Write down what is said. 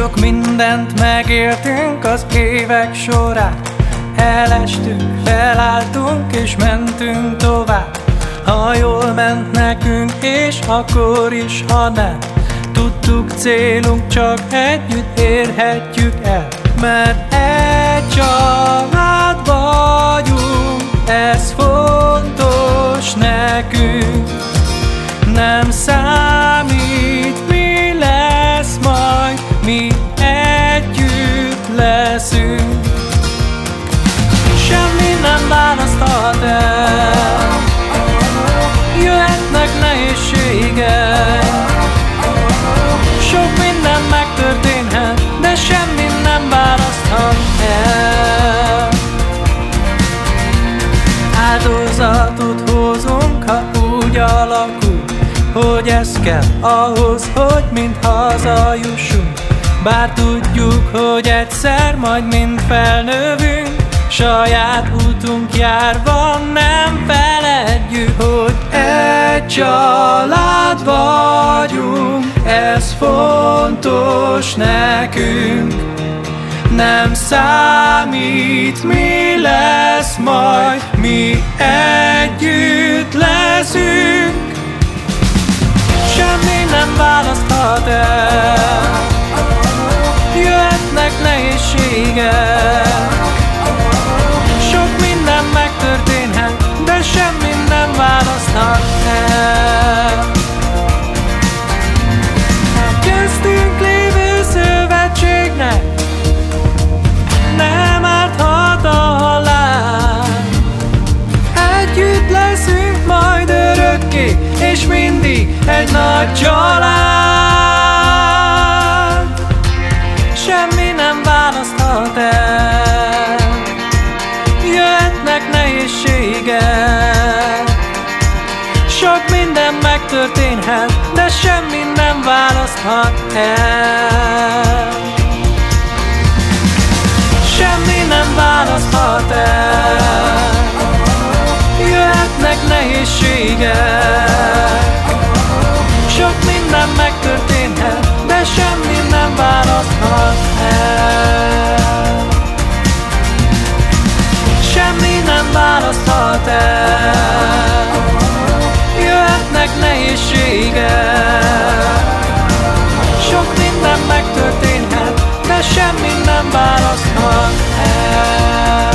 Sok mindent megéltünk az évek során. Elestünk, felálltunk és mentünk tovább. Ha jól ment nekünk, és akkor is, ha nem. Tudtuk, célunk csak együtt érhetjük el. Mert egy család vagyunk, ez fontos nekünk. Nem számít, mi lesz majd, mi együtt leszünk. Semmi nem választhat el, jöhetnek nehézségek. Sok minden megtörténhet, de semmi nem választhat el. Áldozatot hozunk, ha úgy alakul, hogy ez kell ahhoz, hogy mind hazajussunk. Bár tudjuk, hogy egyszer majd mind felnövünk, saját útunk járva nem feledjük, hogy egy család vagyunk, ez fontos nekünk. Nem számít, mi lesz majd, mi együtt leszünk. Semmi nem választhat el, jöhetnek nehézségek. Sok minden megtörténhet, de semmi nem választhat el. Köztünk lévő szövetségnek nem árthat a halál. Együtt leszünk majd örökké, és mindig egy nagy család. Semmi nem választhat el, jöhetnek nehézségek. Sok minden megtörténhet, de semmi nem választhat el. Semmi nem választhat el, jöhetnek nehézségek. Sok minden megtörténhet, de semmi nem választhat el. Semmi nem választhat el, jöhetnek nehézségek. Sok minden megtörténhet, de semmi nem választhat el.